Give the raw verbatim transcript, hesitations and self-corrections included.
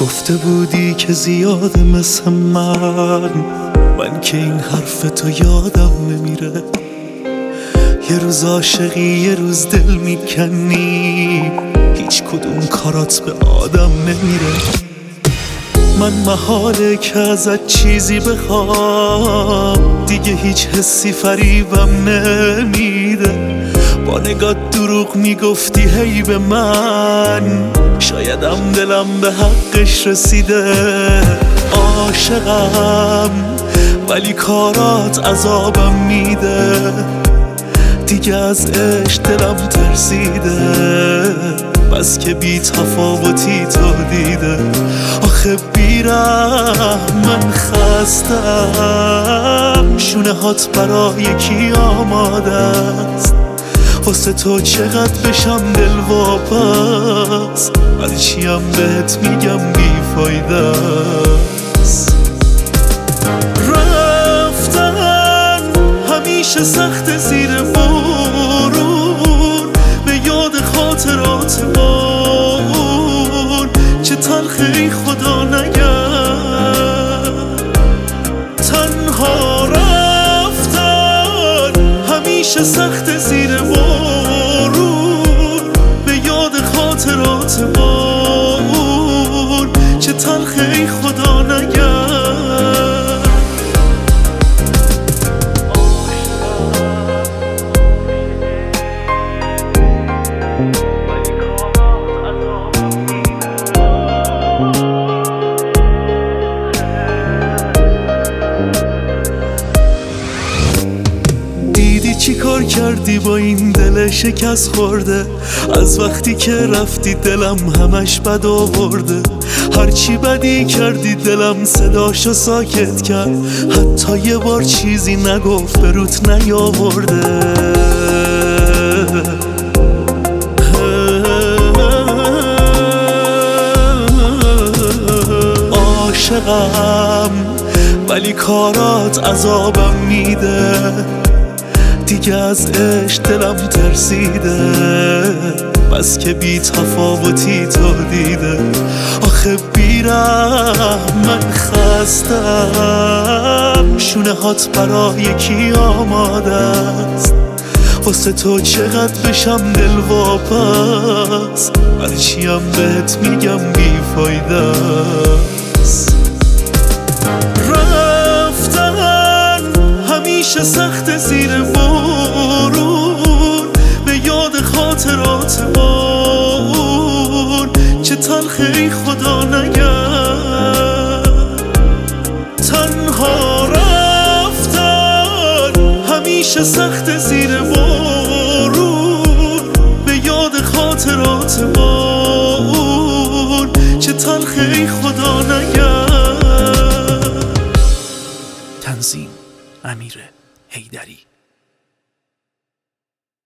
گفته بودی که زیاده مثل من من که این حرف تو یادم نمیره. یه روز عاشقی یه روز دل میکنی، هیچ کدوم کارات به آدم نمیره. من محاله که ازت چیزی بخوام، دیگه هیچ حسی فریبم نمیده. با نگات دروغ میگفتی هی به من، شایدم دلم به حقش رسیده. عاشقم ولی کارات عذابم میده، دیگه از عشق دلم ترسیده. بس که بی تفاوتی تو دیده. آخه بیرم من خستم، شونه هات برای کی آماده است؟ واسه تو چقدر بشم دل واپس، هرچیم بهت میگم بی فایده است. رفتن همیشه سخت زیر بارون، به یاد خاطرات ما اون چه تلخی خدا نگرد. تنها رفتن همیشه سخت زیر بارون، به یاد خاطرات ما اون چه تلخی خدا نگرد. چی کار کردی با این دل شکست خورده؟ از وقتی که رفتی دلم همش بد آورده. هرچی بدی کردی دلم صداشو ساکت کرد، حتی یه بار چیزی نگفت به روت نیاورده. عاشقم ولی کارات عذابم میده، دیگه از عشق دلم ترسیده. بس که بی تفاوتی تو دیده. آخه بیرم من خستم، شونه هات برای کی آماده است؟ واسه تو چقدر بشم دل واپس، هرچیم بهت میگم بی فایده است. رفتن همیشه سخت زیر بارون، به یاد خاطرات ما اون چه تلخی خدا نگرد. تنها رفتن همیشه سخت زیر بارون، به یاد خاطرات ما اون چه تلخی خدا نگرد. تنظیم امیر حیدری.